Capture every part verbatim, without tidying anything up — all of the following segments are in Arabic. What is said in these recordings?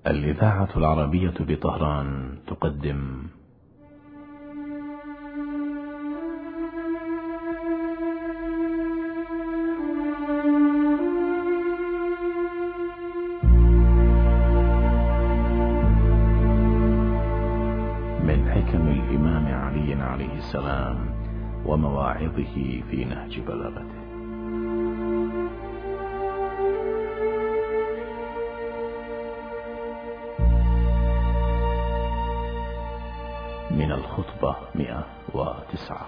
الإذاعة العربية بطهران تقدم من حكم الإمام علي عليه السلام ومواعظه في نهج بلاغته. من الخطبة مئة وتسعة.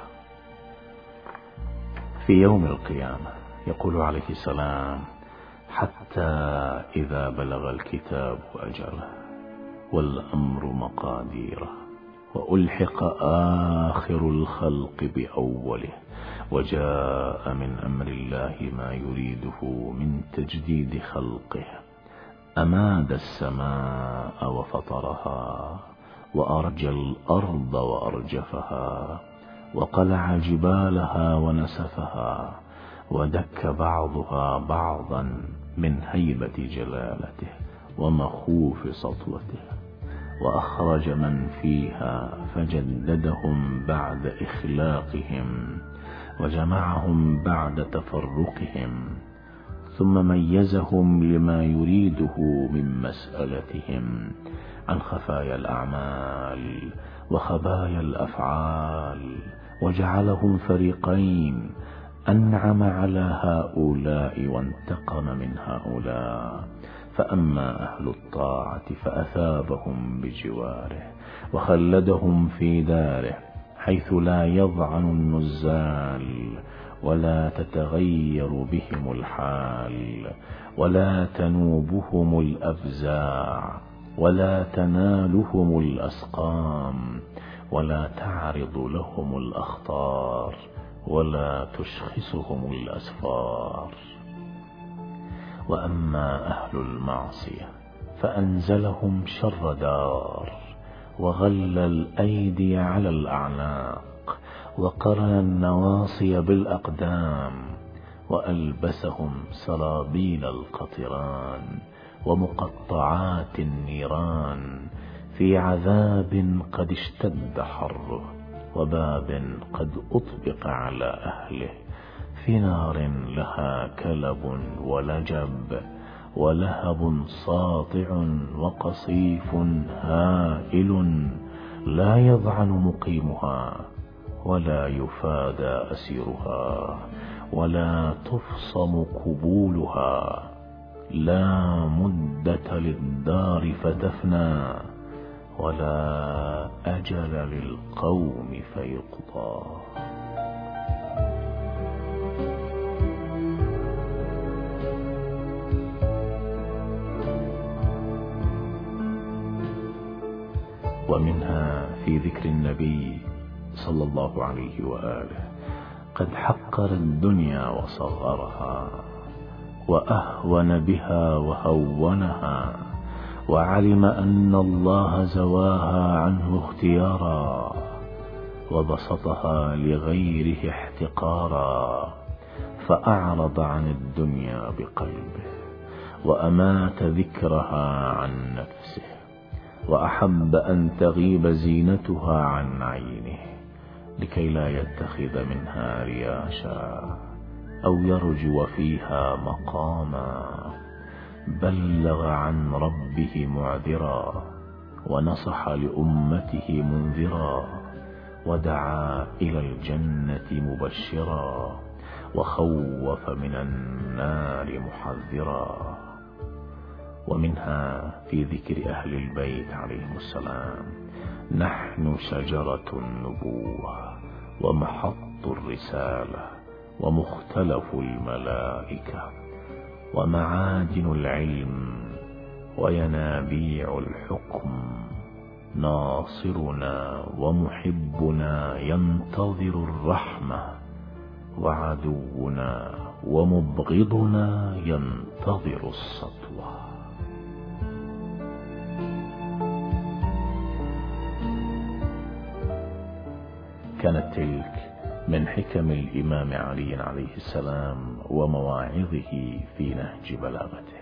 في يوم القيامة يقول عليه السلام: حتى إذا بلغ الكتاب أجله والأمر مقاديره وألحق آخر الخلق بأوله وجاء من أمر الله ما يريده من تجديد خلقه، أماد السماء وفطرها وأرجى الأرض وأرجفها وقلع جبالها ونسفها ودك بعضها بعضا من هيبة جلالته ومخوف سطوته، وأخرج من فيها فجددهم بعد إخلاقهم وجمعهم بعد تفرقهم، ثم ميزهم لما يريده من مسألتهم عن خفايا الأعمال وخبايا الأفعال، وجعلهم فريقين، أنعم على هؤلاء وانتقم من هؤلاء. فأما أهل الطاعة فأثابهم بجواره وخلدهم في داره حيث لا يضعن النزال ولا تتغير بهم الحال ولا تنوبهم الأفزاع ولا تنالهم الأسقام ولا تعرض لهم الأخطار ولا تشخصهم الأسفار. وأما أهل المعصية فأنزلهم شر دار وغل الأيدي على الأعناق وقرن النواصي بالأقدام وألبسهم سرابيل القطران ومقطعات النيران في عذاب قد اشتد حره وباب قد أطبق على أهله، في نار لها كلب ولجب ولهب ساطع وقصيف هائل لا يضعن مقيمها ولا يفادى أسيرها ولا تفصم قبولها، لا مدة للدار فتفنى ولا أجل للقوم فيقضى. ومنها في ذكر النبي صلى الله عليه وآله: قد حقر الدنيا وصغرها وأهون بها وهونها وعلم أن الله زواها عنه اختيارا وبسطها لغيره احتقارا، فأعرض عن الدنيا بقلبه وأمات ذكرها عن نفسه وأحب أن تغيب زينتها عن عينه لكي لا يتخذ منها رياشا أو يرجو فيها مقاما. بلغ عن ربه معذرا ونصح لأمته منذرا ودعا إلى الجنة مبشرا وخوف من النار محذرا. ومنها في ذكر أهل البيت عليهم السلام: نحن شجرة النبوة ومحط الرسالة ومختلف الملائكة ومعادن العلم وينابيع الحكم، ناصرنا ومحبنا ينتظر الرحمة وعدونا ومبغضنا ينتظر السطوة. كانت تلك من حكم الإمام علي عليه السلام ومواعظه في نهج بلاغته.